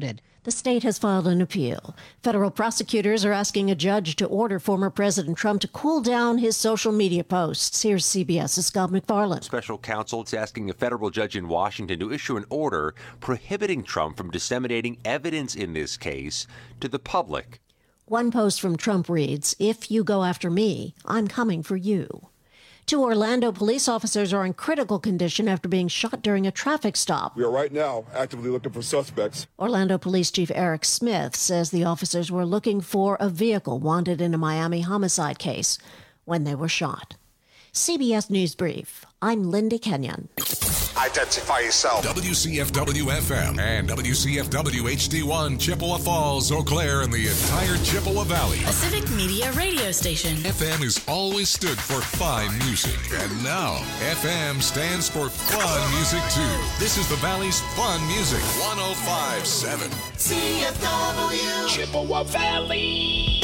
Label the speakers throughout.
Speaker 1: The state has filed an appeal. Federal prosecutors are asking a judge to order former President Trump to cool down his social media posts. Here's CBS's Scott McFarland.
Speaker 2: Special counsel is asking a federal judge in Washington to issue an order prohibiting Trump from disseminating evidence in this case to the public.
Speaker 1: One post from Trump reads, "If you go after me, I'm coming for you." Two Orlando police officers are in critical condition after being shot during a traffic stop.
Speaker 3: We are right now actively looking for suspects.
Speaker 1: Orlando Police Chief Eric Smith says the officers were looking for a vehicle wanted in a Miami homicide case when they were shot. CBS News Brief. I'm Linda Kenyon.
Speaker 4: Identify yourself.
Speaker 5: WCFW-FM and WCFW-HD1, Chippewa Falls, Eau Claire, and the entire Chippewa Valley.
Speaker 6: A civic media radio station.
Speaker 5: FM has always stood for fine music. And now, FM stands for fun music, too. This is the Valley's fun music. 105.7.
Speaker 4: CFW. Chippewa Valley.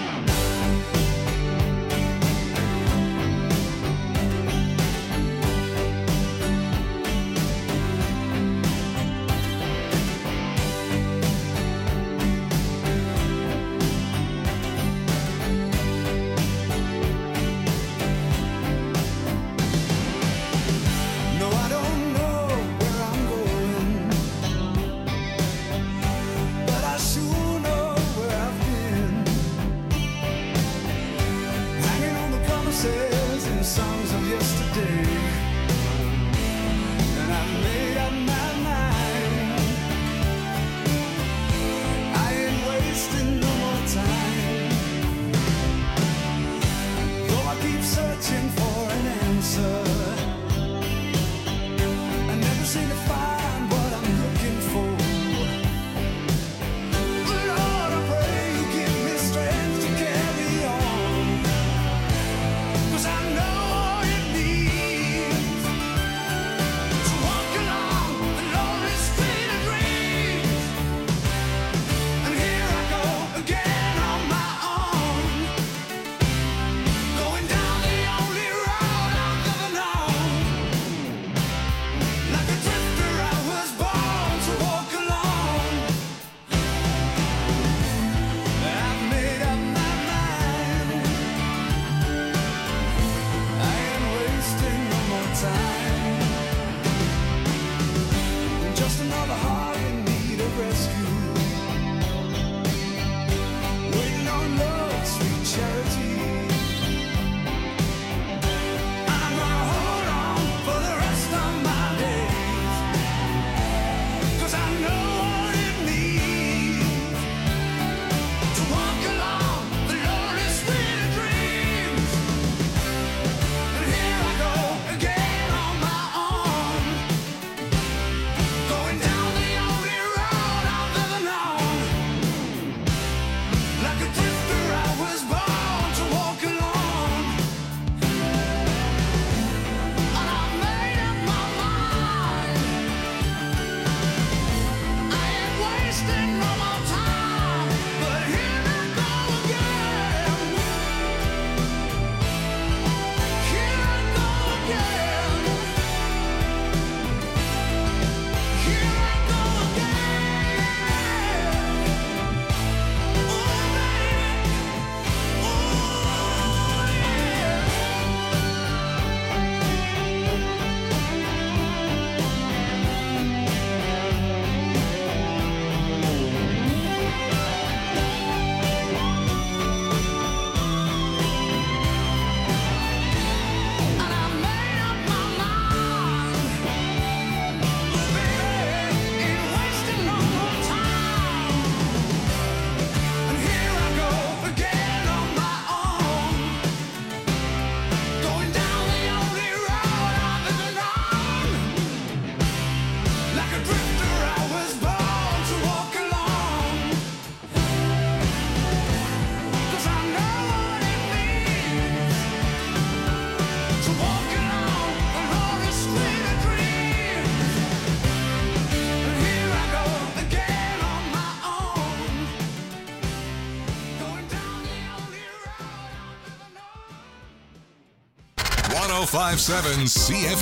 Speaker 5: .105.7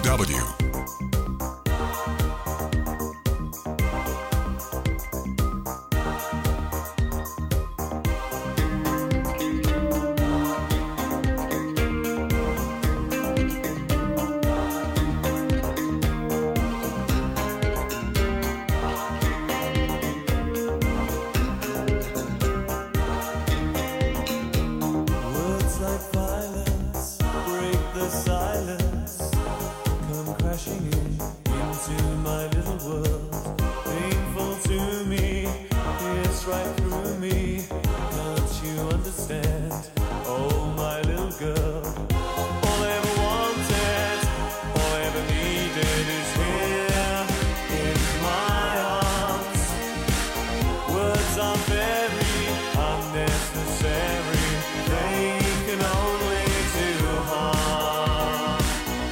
Speaker 5: CFW.
Speaker 7: right through me. Don't you understand? Oh, my little girl. All I ever wanted, all I ever needed is here in my arms. Words are very unnecessary. They can only do harm.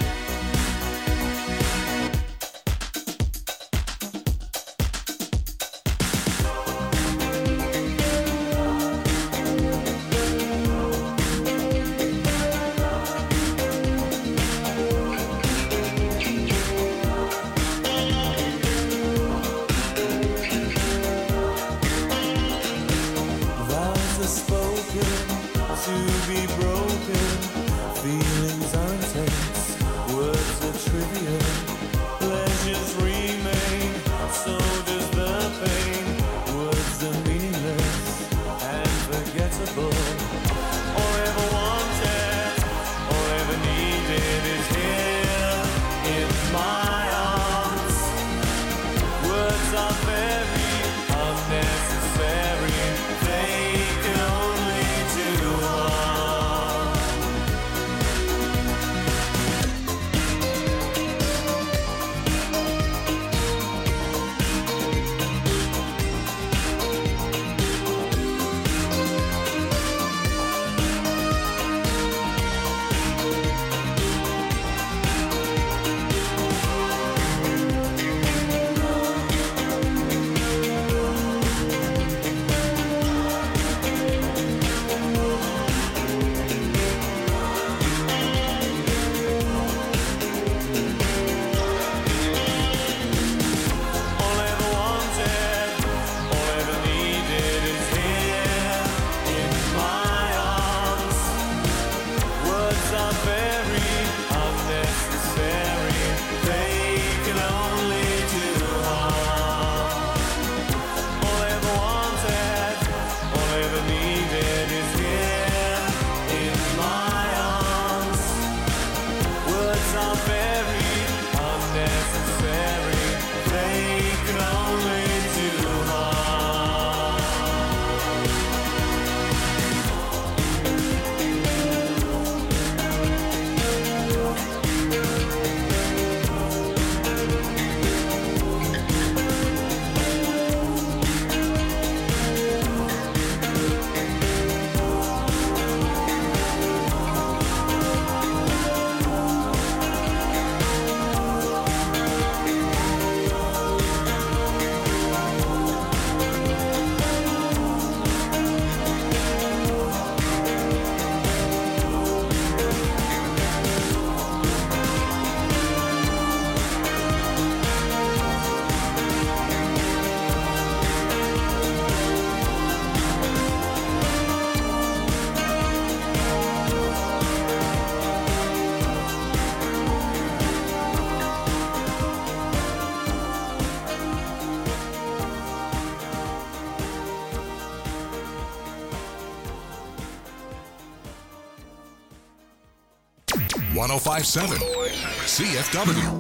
Speaker 7: Vows are spoken to be broken. Feelings are intense, words are trivial. Pleasures remain, so does the pain. Words are meaningless and forgettable. All I ever wanted, all I ever needed is here in my arms. Words are very unnecessary. They can only do harm. All I ever wanted, all I ever needed is here in my arms. Words are very unnecessary. They can only do harm. All I ever wanted, all I ever needed is here in my arms. Words are very unnecessary. They can only do harm.
Speaker 5: #1057 CFW.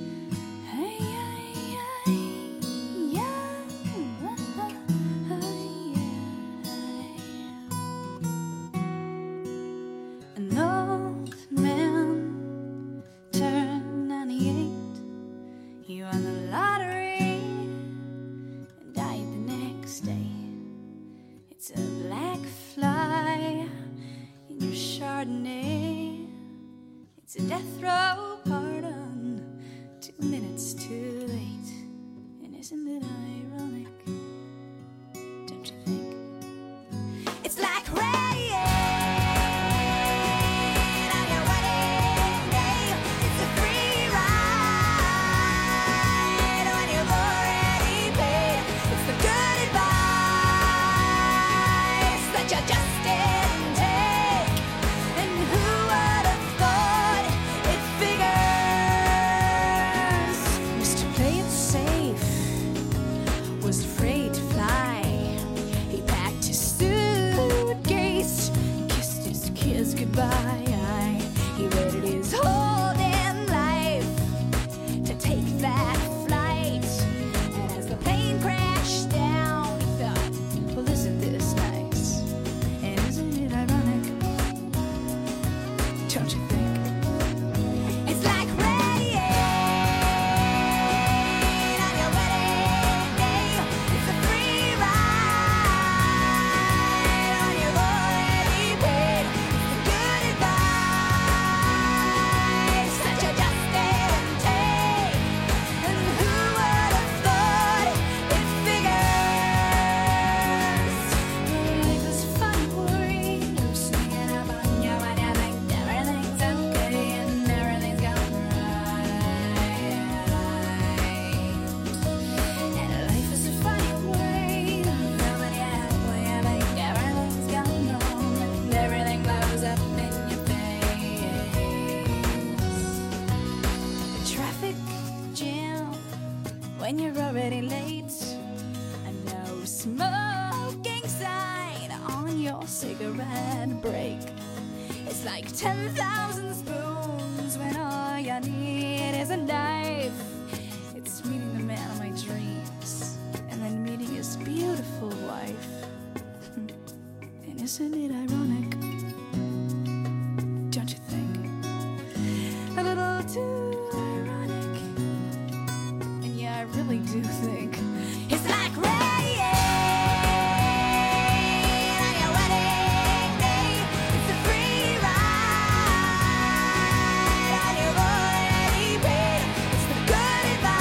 Speaker 8: An old man turned 98. He won the lottery and died the next day. It's a black fly in your Chardonnay. It's a death row pardon, 2 minutes too late. And isn't it ironic? Don't you think? It's like rain on your wedding day. It's a free ride when you've already paid. It's the good advice that you just didn't take. And who would have thought it figured
Speaker 9: already late. A no smoking sign on your cigarette break. It's like 10,000 spoons when all you need is a knife. It's meeting the man of my dreams and then meeting his beautiful wife. And isn't it ironic? Don't you think? A little too ironic. And yeah, I really do think it's like rain on your wedding day. It's a free ride on your already paid. It's the good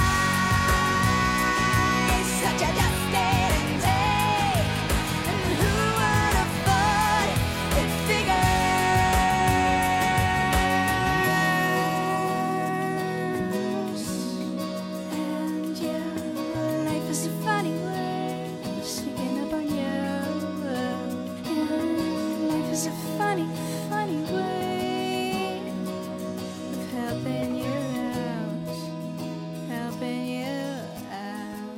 Speaker 9: advice that you just didn't take. And who would have thought it figures? And yeah, life is a funny way of sneaking up on you. Yeah, life is a funny, funny way of helping you out, helping you out.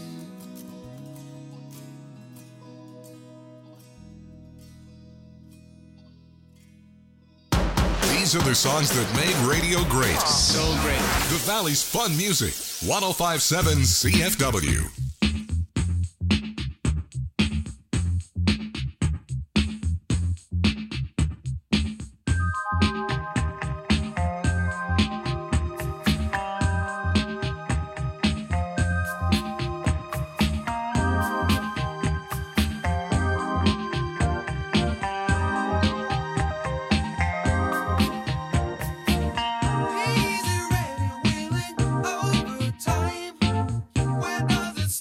Speaker 5: These are the songs that made radio great. So great. The Valley's Fun Music. 1057 CFW.
Speaker 7: Easy, ready, willing, overtime. When does it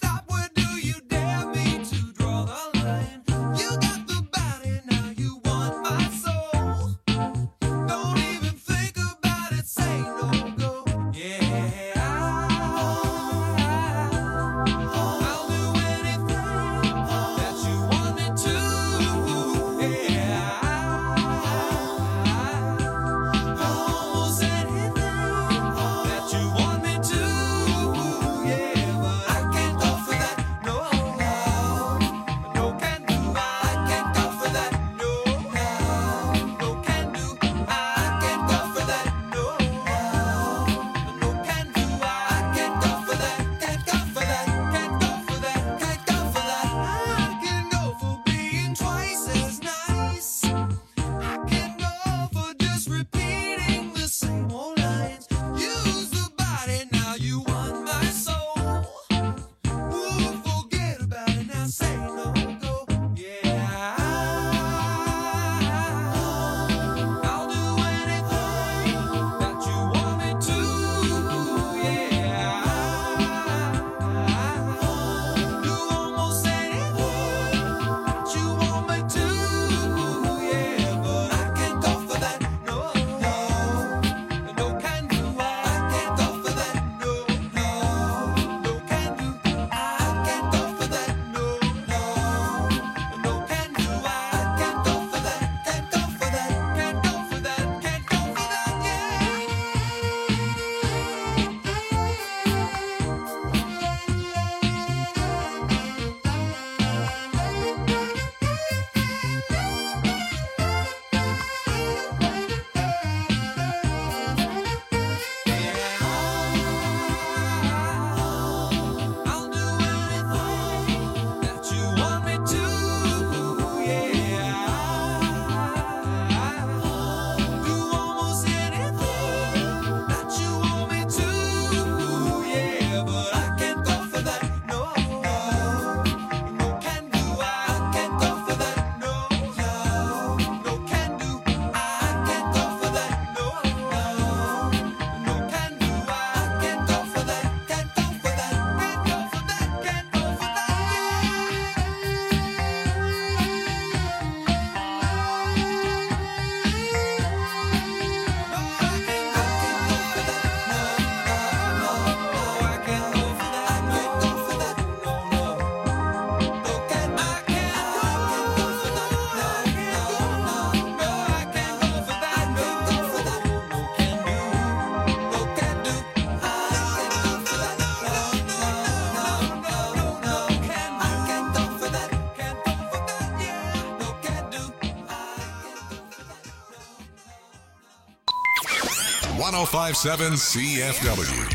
Speaker 5: 1057 CFW.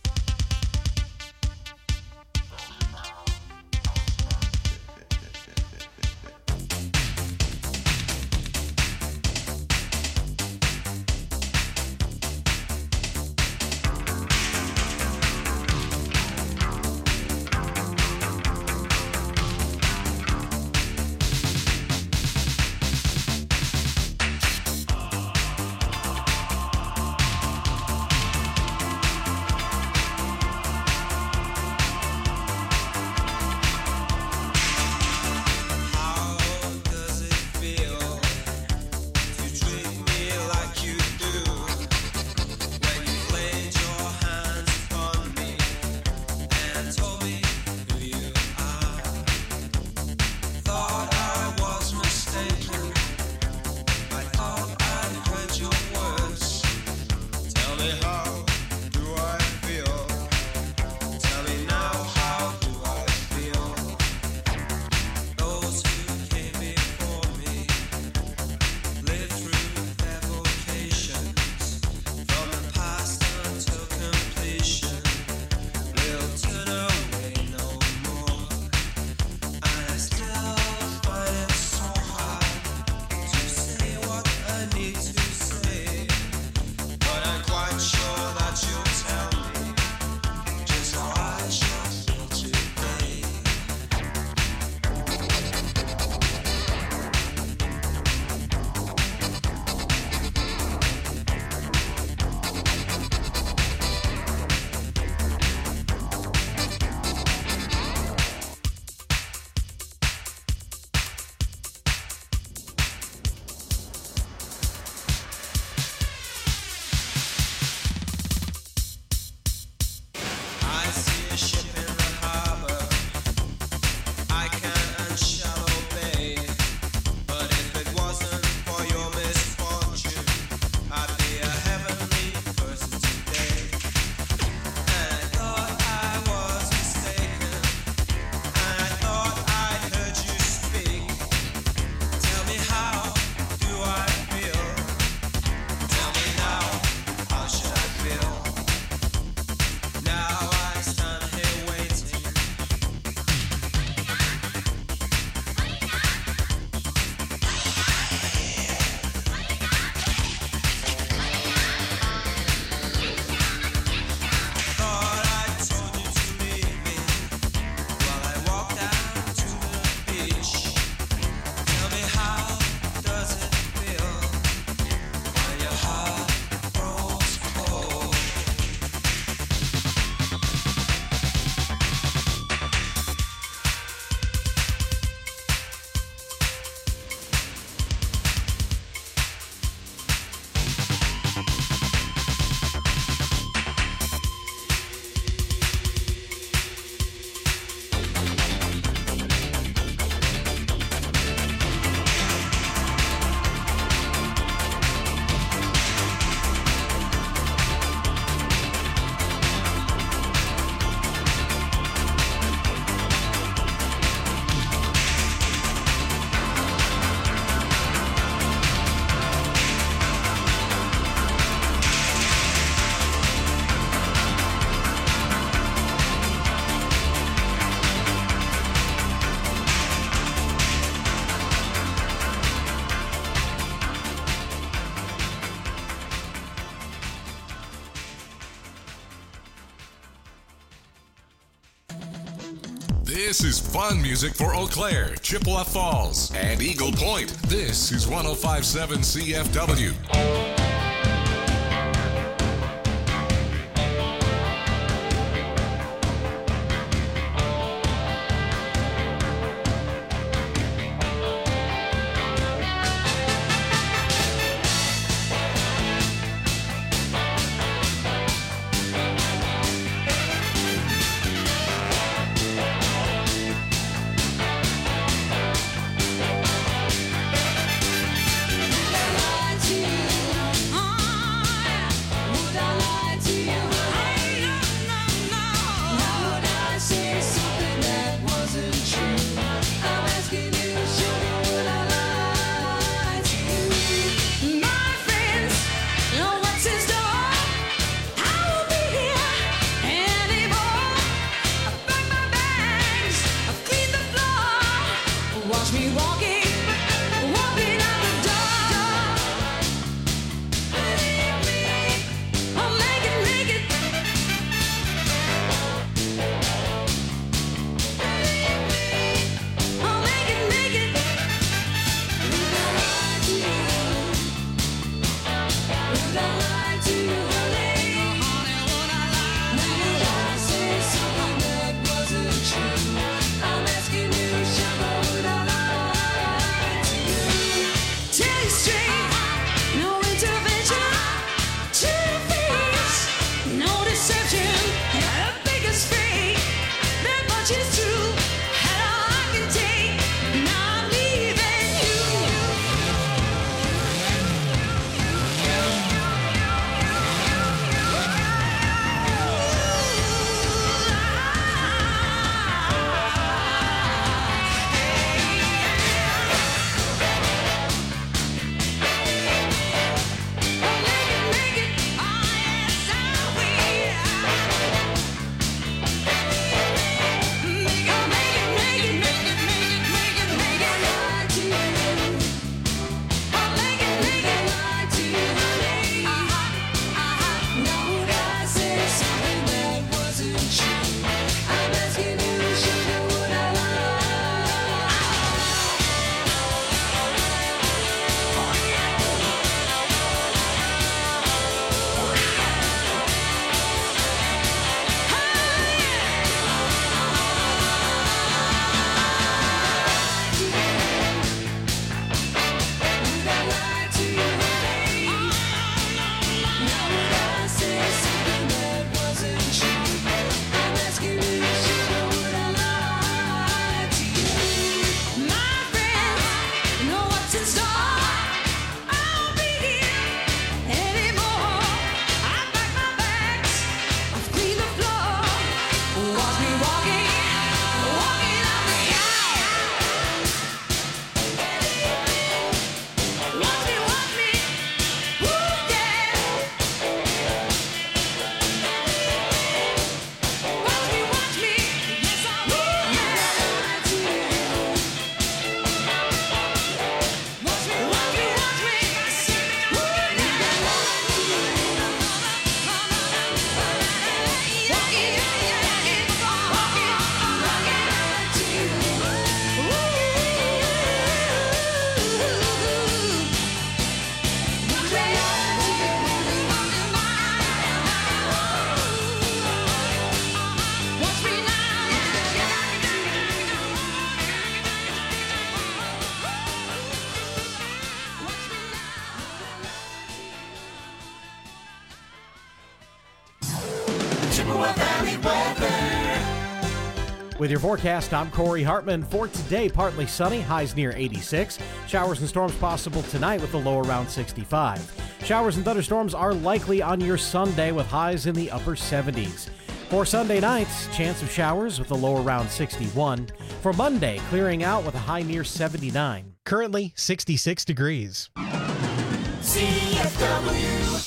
Speaker 5: This is fun music for Eau Claire, Chippewa Falls, and Eagle Point. This is 1057 CFW.
Speaker 9: Lie to you. Watch me walking out the door. Believe me, I'll make it. Believe me, I'll make it. Would I lie to you? Would I lie to you, honey? Would I say something that wasn't true? I'm asking you, sugar, would I lie to you? Tell you straight, no intervention. To your face, no deception. The biggest fake, that much is true. And all I can take, now I'm leaving you. Make it, oh yes, I will. Make it lie to you. I'll make it lie to you, honey. Now would I say something that wasn't true? I'm asking you, sugar, would I lie to you, honey? Now would I say something that wasn't true? I'm asking you, sugar, would I lie to you? My friends know what's in store. I won't be here anymore. I pack my bags, I clean the floor. Watch me walking out the aisle. Watch me, ooh yeah. Watch me, yes I will. Lie to you. Watch me, ooh yeah.
Speaker 10: With your forecast, I'm Corey Hartman. For today, partly sunny, highs near 86. Showers and storms possible tonight with a low around 65. Showers and thunderstorms are likely on your Sunday with highs in the upper 70s. For Sunday nights, chance of showers with a low around 61. For Monday, clearing out with a high near 79.
Speaker 11: Currently 66 degrees.
Speaker 7: CFW.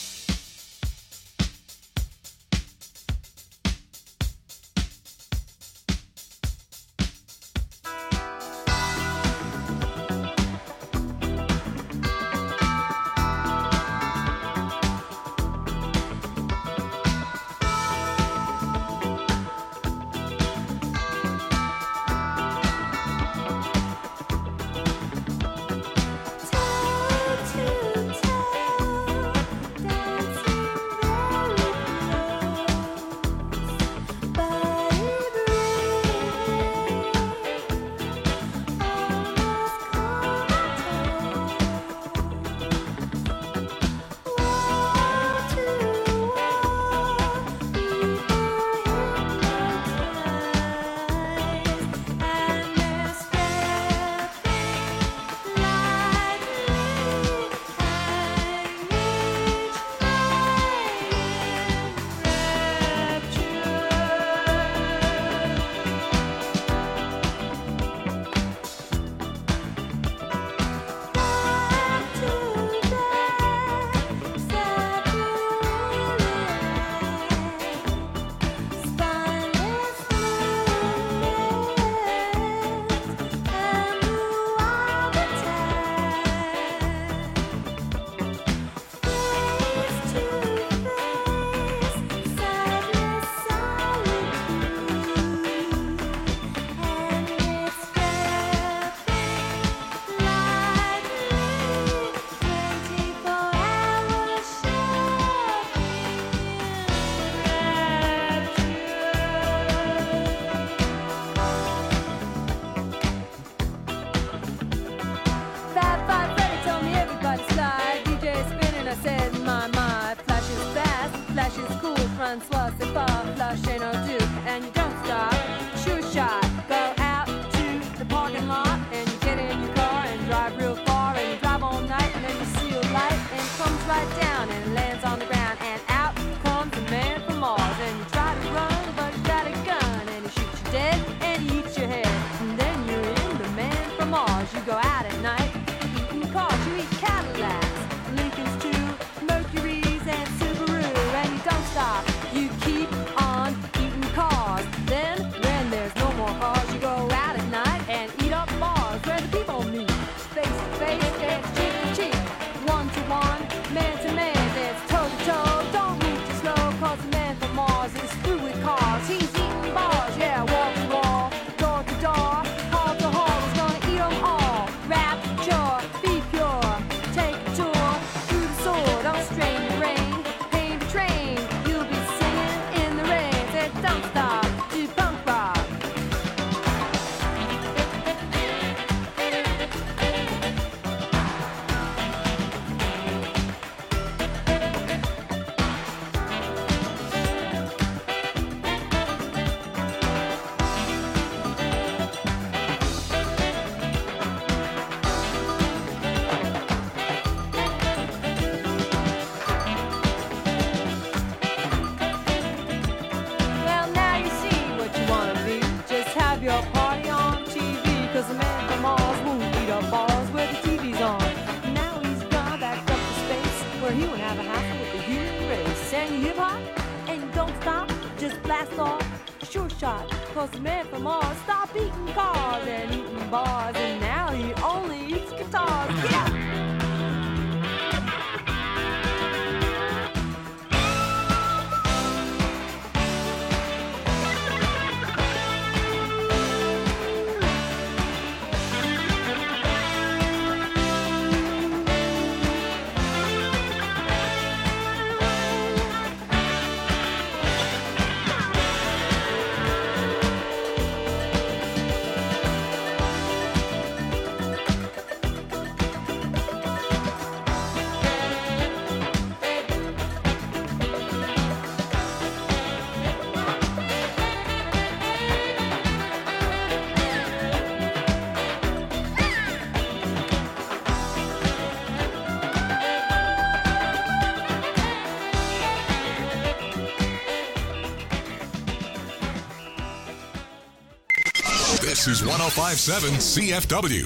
Speaker 9: Time to tell.
Speaker 12: from Mars. You go out at night, eating cars, you eat Cadillacs, Lincolns too, Mercuries and Subaru, and you don't stop. You keep on eating cars. Then, when there's no more cars, you go out at night and eat up bars where the people meet. Face to face, it's cheek to cheek, one to one, man to man, it's toe to toe. Don't move too slow, cause the man from Mars is through with cars. He's eating bars, yeah, wall to wall, door to door, hall to hall. He's gonna eat them all. Rapture, be pure, take a tour through the sword on strain the rain, paint the train. You'll be singing in the rain. Said don't stop to punk rock. Well, now you see what you wanna be. Just have your party on TV, cause the man from Mars won't eat up bars where the TV's on. Now he's gone back up to space, where he won't have a hassle with the human race. And you hip hop, and you don't stop, just blast off, sure shot. Cause the man from Mars stopped eating cars and eating bars, and now he only eats guitars. Get up!
Speaker 5: This is 105.7 CFW.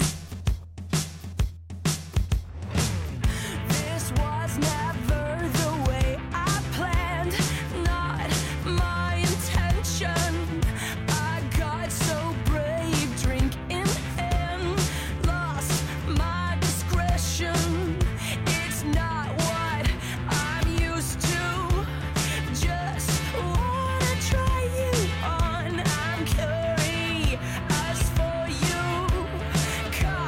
Speaker 12: This was never the way I planned, not my intention. I got so brave, drink in hand, lost my discretion. It's not what I'm used to. Just wanna try you on. I'm curious for you.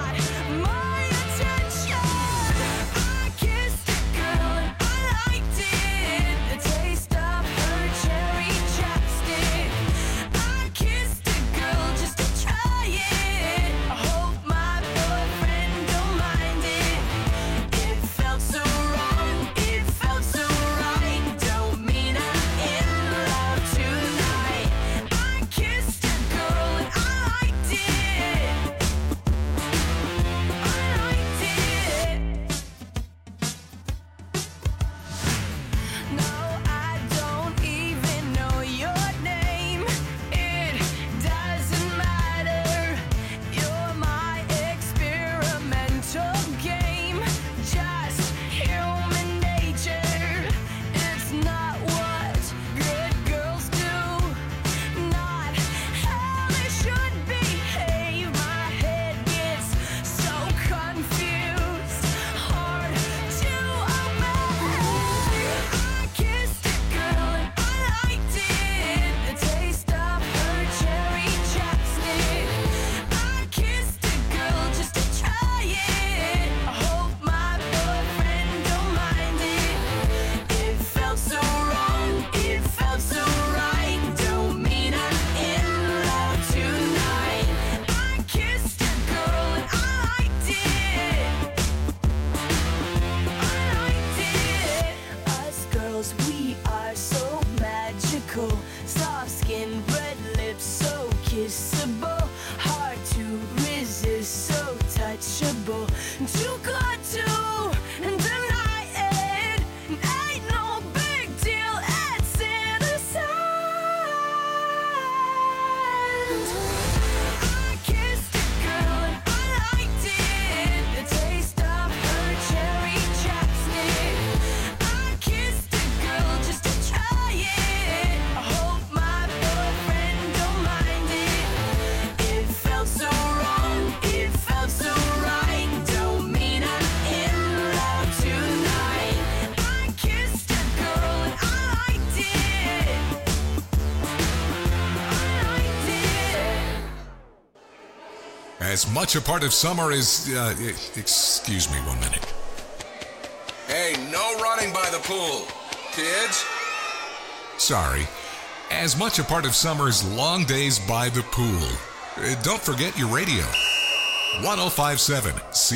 Speaker 5: As much a part of summer as, excuse me 1 minute.
Speaker 13: Hey, no running by the pool. Kids?
Speaker 5: Sorry. As much a part of summer as long days by the pool. Don't forget your radio. 105.7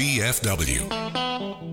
Speaker 5: CFW.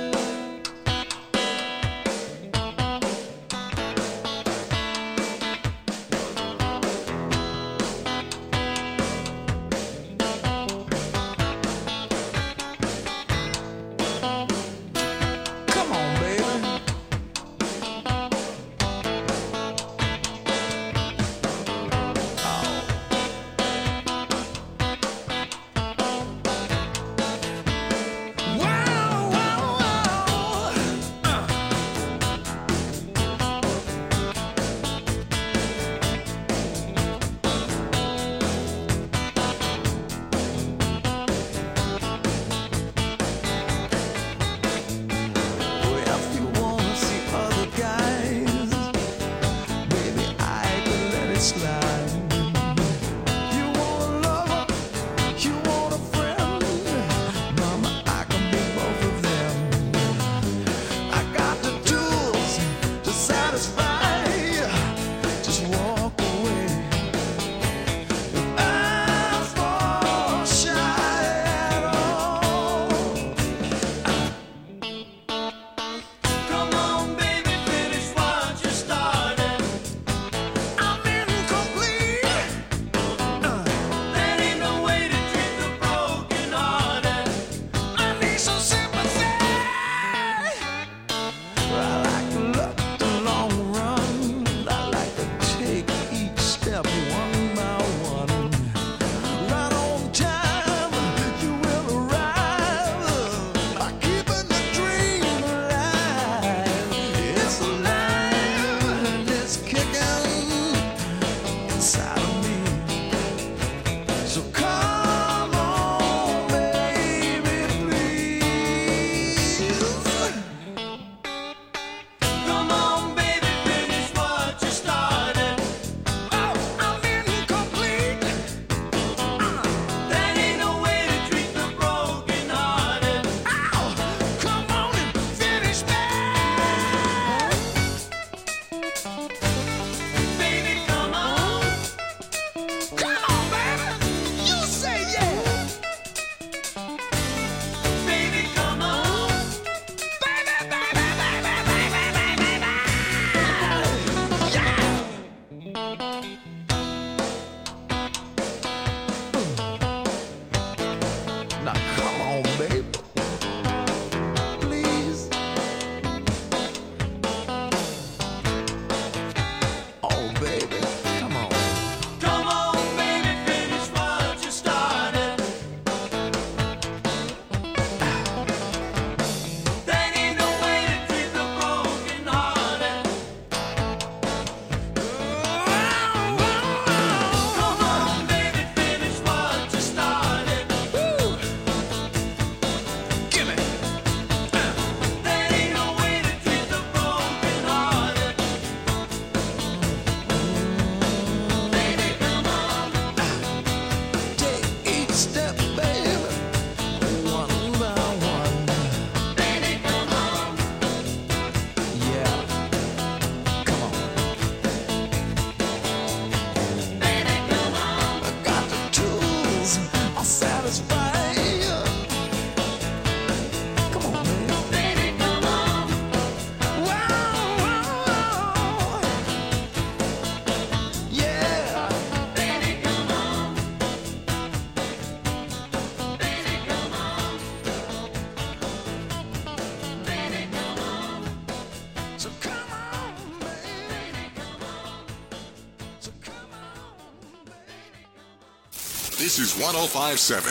Speaker 5: This is 105.7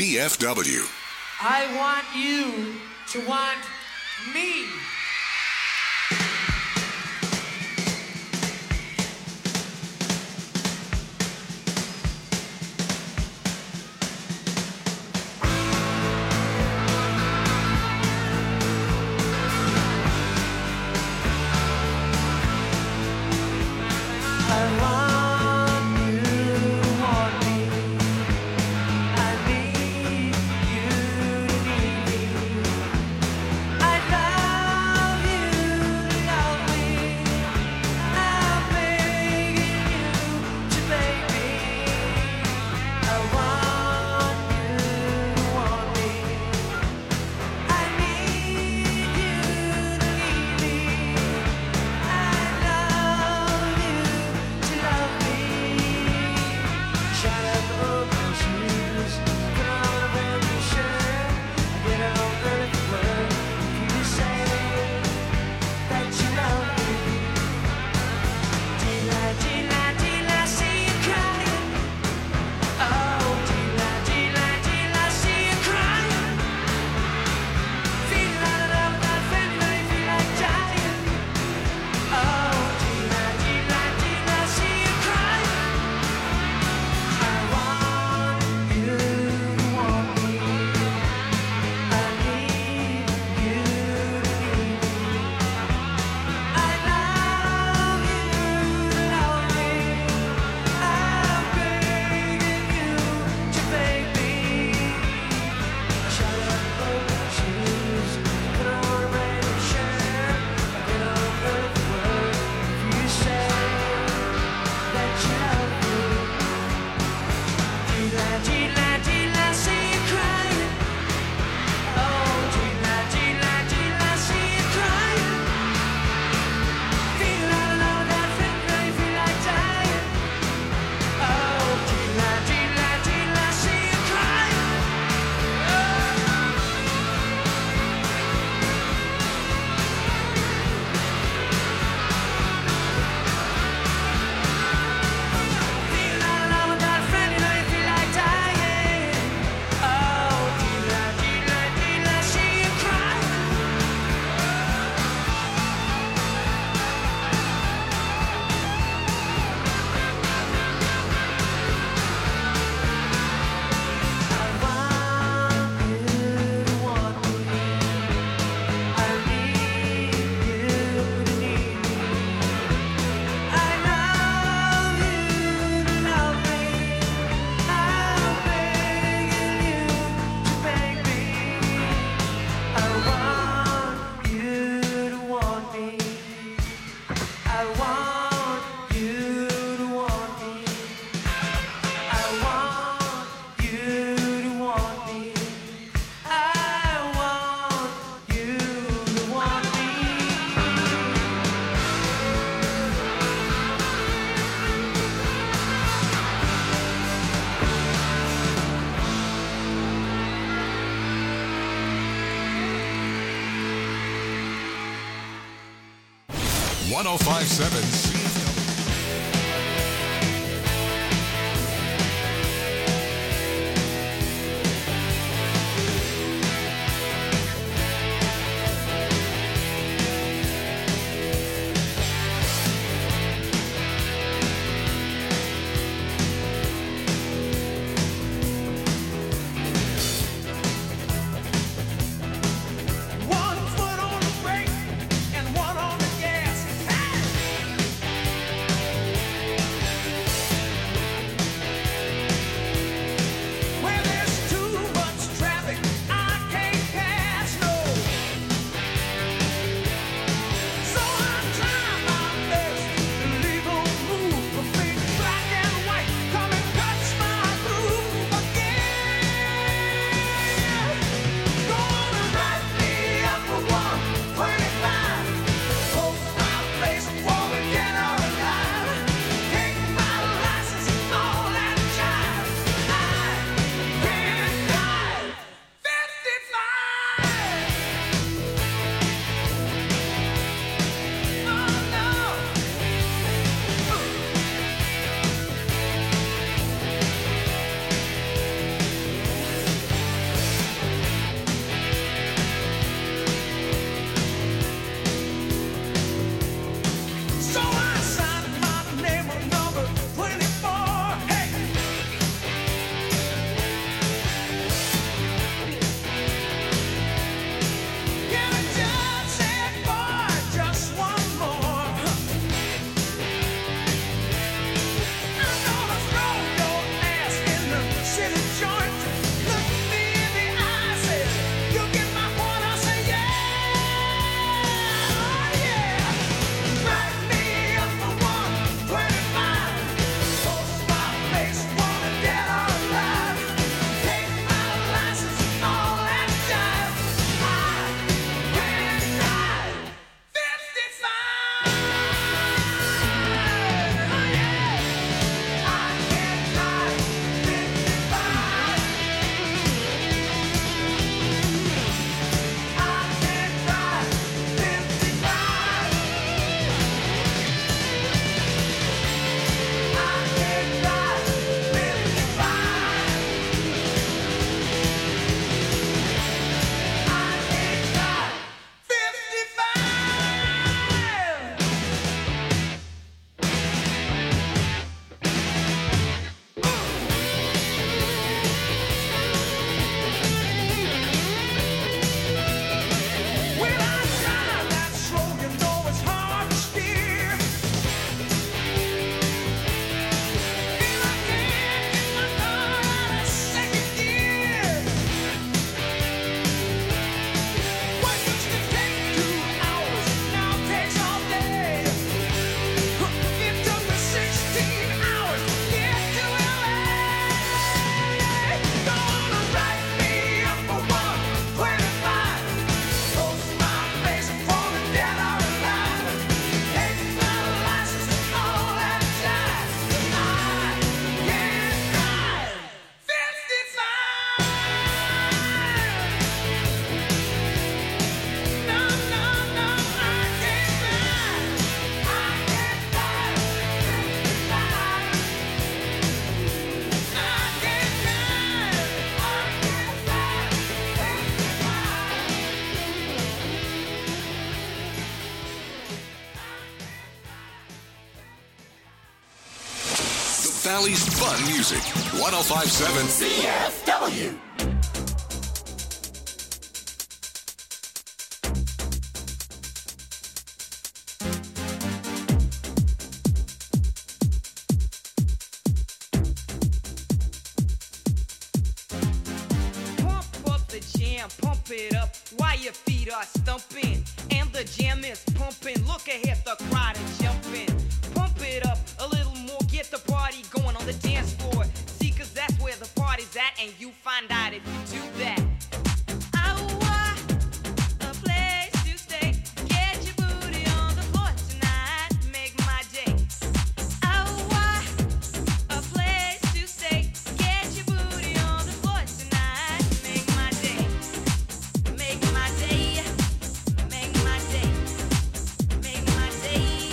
Speaker 5: CFW.
Speaker 14: I want you to want me.
Speaker 7: I want you to want me. I need
Speaker 5: 1057 CFW.
Speaker 7: One foot on the brake and one on the gas. Where there's too much traffic, I can't pass, no. So I try my best to leave a move from being black and white. Come and touch my groove again. Gonna write me up for 125. Post my place, wanna get out alive. Take my license and all that jive. I can't drive 55. Oh no. So I signed my name on number 24. Hey. Yeah, the judge said, boy, just one more. I'm gonna throw your ass in the city joint. Look me in the eye, say, you get my point, I say, yeah, yeah. Write me up for 125. Post my face, wanna get out alive. Take my license and all that jive. I can't drive 55. Oh yeah. I can't drive 55. I can't drive 55. I can't drive 55. When I drive that slow, you know it's hard to steer. And I can't get my car out of second gear. What used to take 2 hours now takes all day. It took me 16 hours to get to LA. Gonna write me up for 125. Post my face, wanna get out alive. Take my license and all that jive. I can't drive 55. No, no, no, I can't drive. I can't drive 55. I can't drive.
Speaker 5: The Valley's Fun Music. 1057
Speaker 4: CFW.
Speaker 14: Pump up the jam, pump it up while your feet are stumping. And the jam is pumping. Look ahead, the crowd is jumping. Pump it up a little more, get the party going on the dance floor. See, 'cause that's where the party's at, and you find out if you do that. I want a place to stay. Get your booty on the floor tonight. Make my day. I want a place to stay. Get your booty on the floor tonight. Make my day. Make my day. Make my day. Make my day.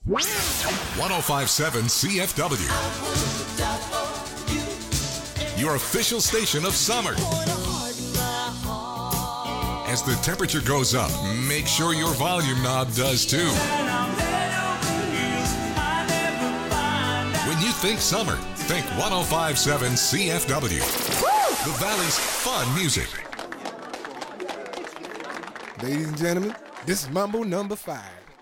Speaker 5: 1057 CFW. Your official station of summer. As the temperature goes up, make sure your volume knob does too. When you think summer, think 1057 CFW. The Valley's fun music.
Speaker 15: Ladies and gentlemen, this is Mambo number 5.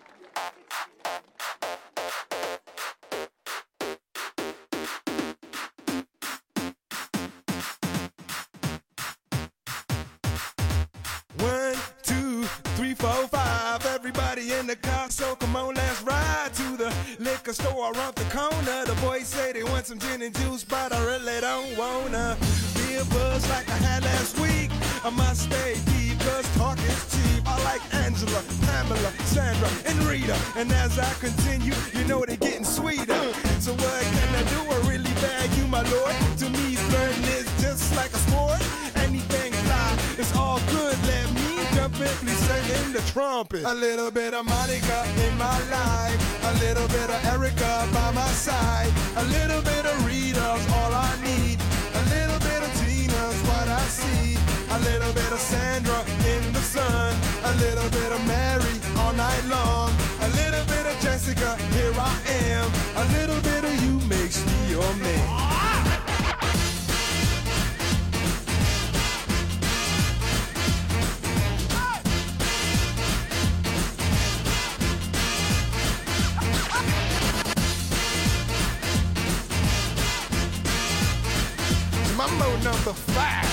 Speaker 15: One, two, three, four, five. Everybody in the car, so come on, let's ride to the liquor store around the corner. The boys say they want some gin and juice, but I really don't wanna be a buzz like I had last week. I must stay deep, cause talk is cheap. I like Angela, Pamela, Sandra, and Rita. And as I continue, you know they're getting sweeter. So what can I do? I really bag you, my lord. To me, flirting is just like a sport. Anything fly, it's all good. Let me jump in, please sing in the trumpet. A little bit of Monica in my life. A little bit of Erica by my side. A little bit of Rita's all I need. A little bit of Tina's what I see. A little bit of Sandra in the sun. A little bit of Mary all night long. A little bit of Jessica, here I am. A little bit of you makes me your man. Mambo number 5.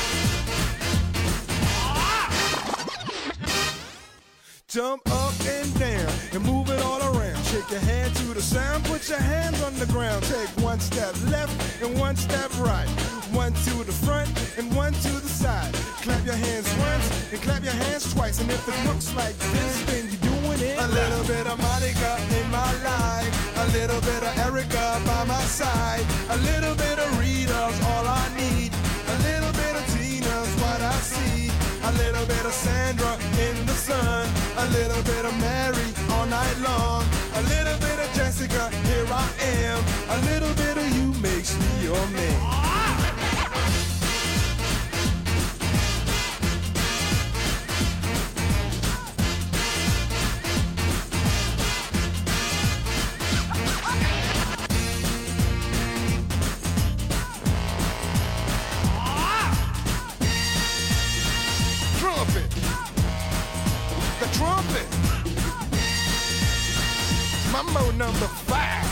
Speaker 15: Jump up and down and move it all around. Shake your hand to the sound, put your hands on the ground. Take one step left and one step right. One to the front and one to the side. Clap your hands once and clap your hands twice. And if it looks like this, then you're doing it. A little bit of Monica in my life. A little bit of Erica by my side. A little bit of Rita's all I need. A little bit of Tina's what I see. A little bit of Sandra in the sun. A little bit of Mary all night long. A little bit of Jessica, here I am. A little bit of you makes me your man. Trumpet. Mambo number 5.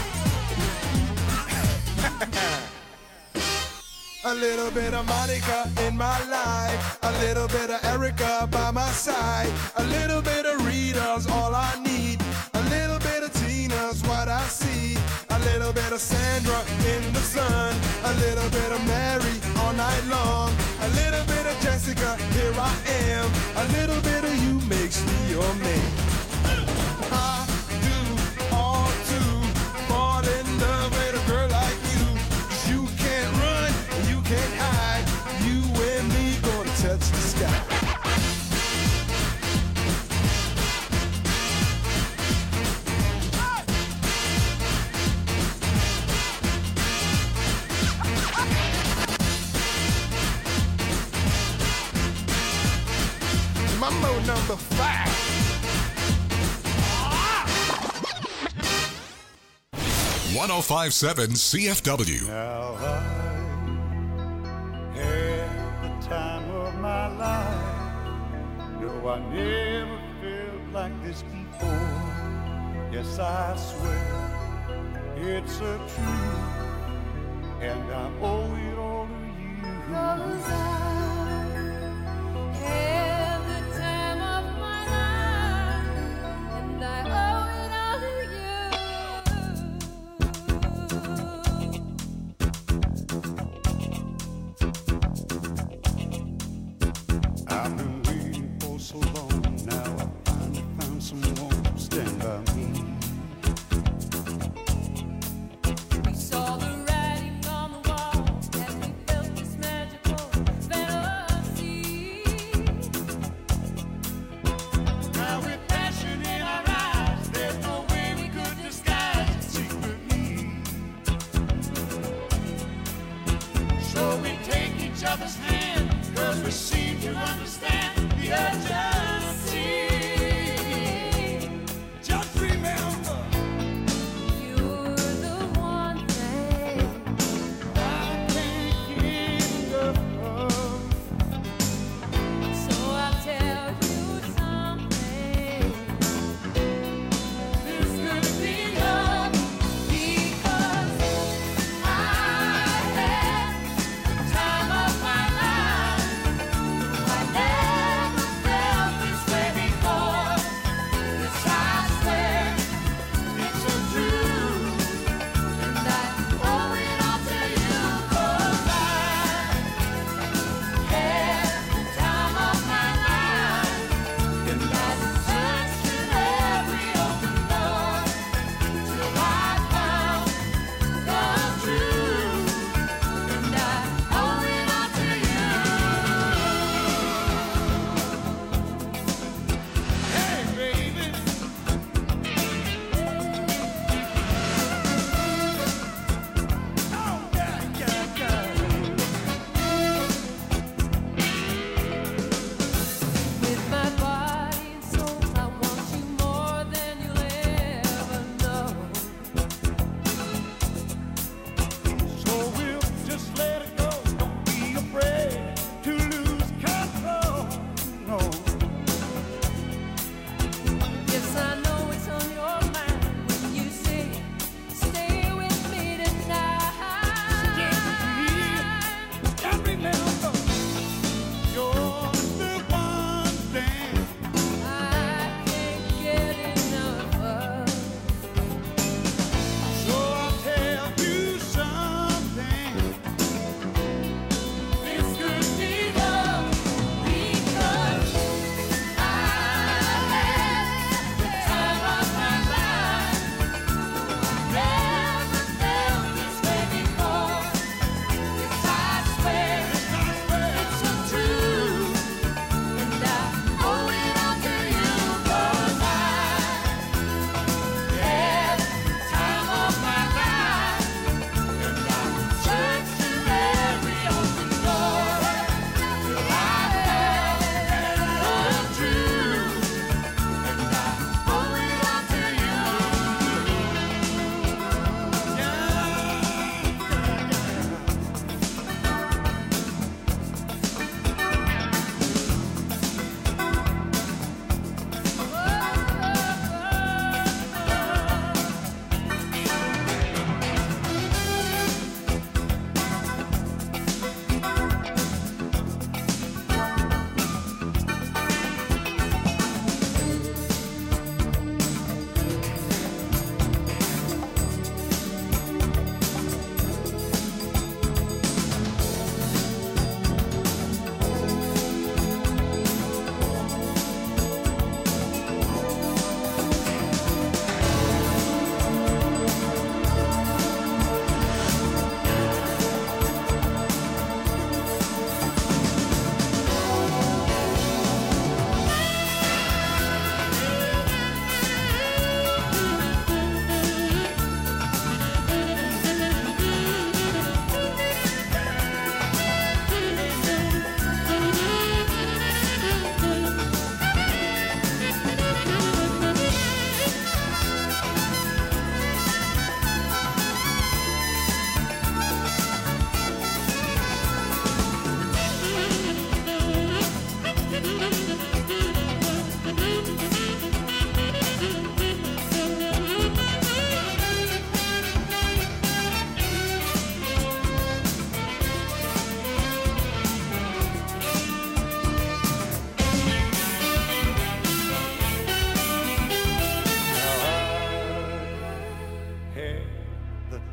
Speaker 15: A little bit of Monica in my life. A little bit of Erica by my side. A little bit of Rita's all I need. A little bit of Tina's what I see. A little bit of Sandra in the sun. A little bit of Mary all night long. A little bit of Jessica, here I am. A little bit of you makes me your man. I do all to fall in love with a girl like you. 'Cause you can't run, you can't hide. You and me gonna touch the sky. Mambo number 5.
Speaker 5: .1057 CFW.
Speaker 16: Now I had the time of my life. No, I never felt like this before. Yes, I swear it's a truth, and I owe it all to you. 'Cause I had the time of my life, and I owe it all to you. I've been waiting for so long now. I finally found someone to stand by me. We saw the writing on the wall, and we felt this magical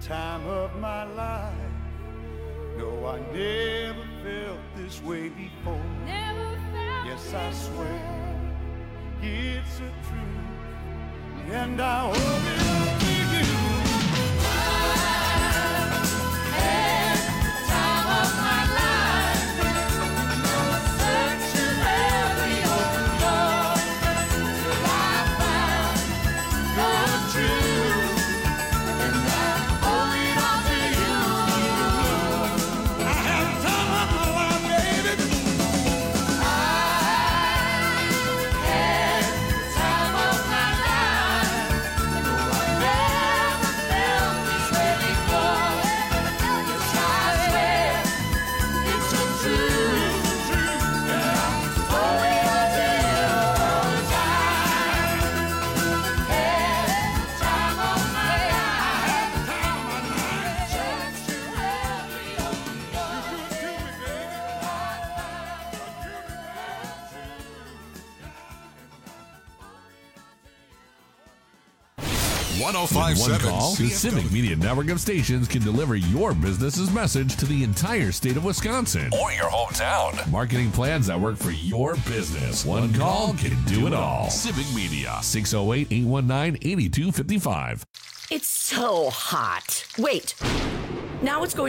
Speaker 16: time of my life. No, I never felt this way before. Yes, I swear it's a truth, and I owe it all to you. I had the time of my life, searching every open door till I found the truth, and I owe it all to you. I had the time of my life, baby.
Speaker 17: With one call, the Civic Media Network of stations can deliver your business's message to the entire state of Wisconsin
Speaker 5: Or your hometown.
Speaker 17: Marketing plans that work for your business. One call can do it all.
Speaker 5: Civic Media.
Speaker 17: 608-819-8255.
Speaker 18: It's so hot. Wait. Now it's going